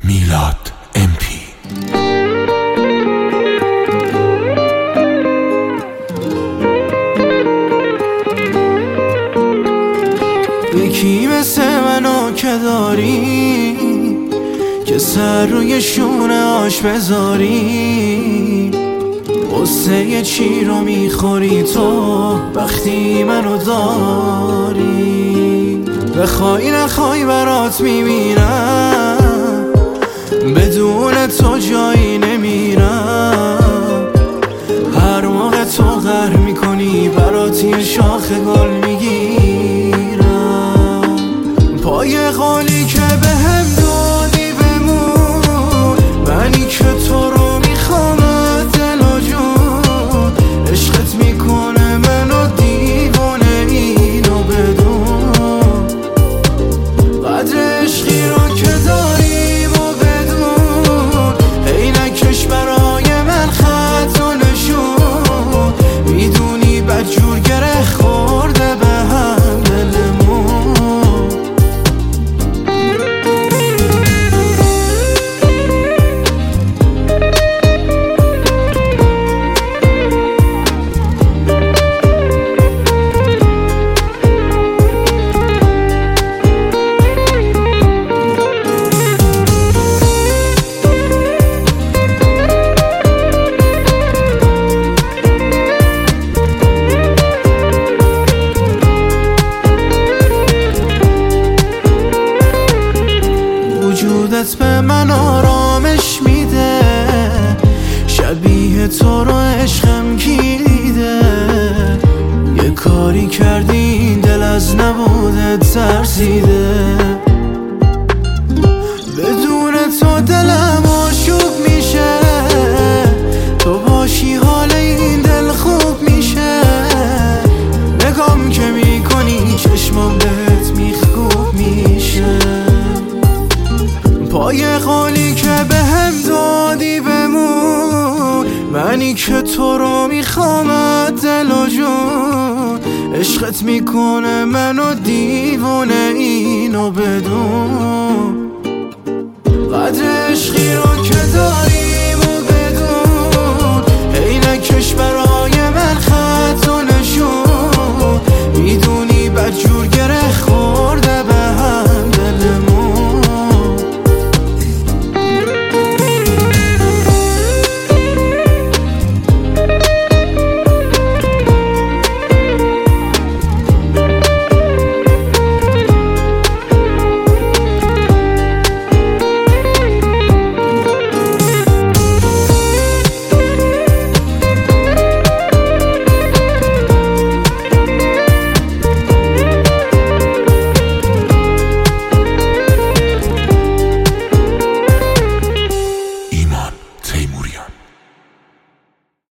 میلاد MP. یکی مثل منو که داری که سر روی شونه آش بذاری، قصه چی رو میخوری تو وقتی منو داری؟ بخوای نخوای برات میمیرم، بدون تو جایی نمیرم. هر موقع تو قهر میکنی برات یه شاخ گل میگیرم. پای قولی که بهم دادی بمون، منی که تو رو میخوام دل و جون. عشقت میکنه منو دیوونه، اینو بدون. قدر عشقی رو که داریم و بدون، عینکش برای من خط و نشون. میدونی بدجور گره خورده به هم دلمون. وجودت به من آرامش میده، شبیه تو رو عشقم گیریده. یه کاری کردی این دل از نبودت ترسیده. بدون تو دلم آشوب میشه، تو باشی حال این دل خوب میشه. نگام که میکنی چشمام بهت میخکوب میشه. پای قولی که بهم دادی بمون، منی که تو رو میخوام دل و جون. عشقت میکنه منو دیوونه، اینو بدون. قدر عشقی رو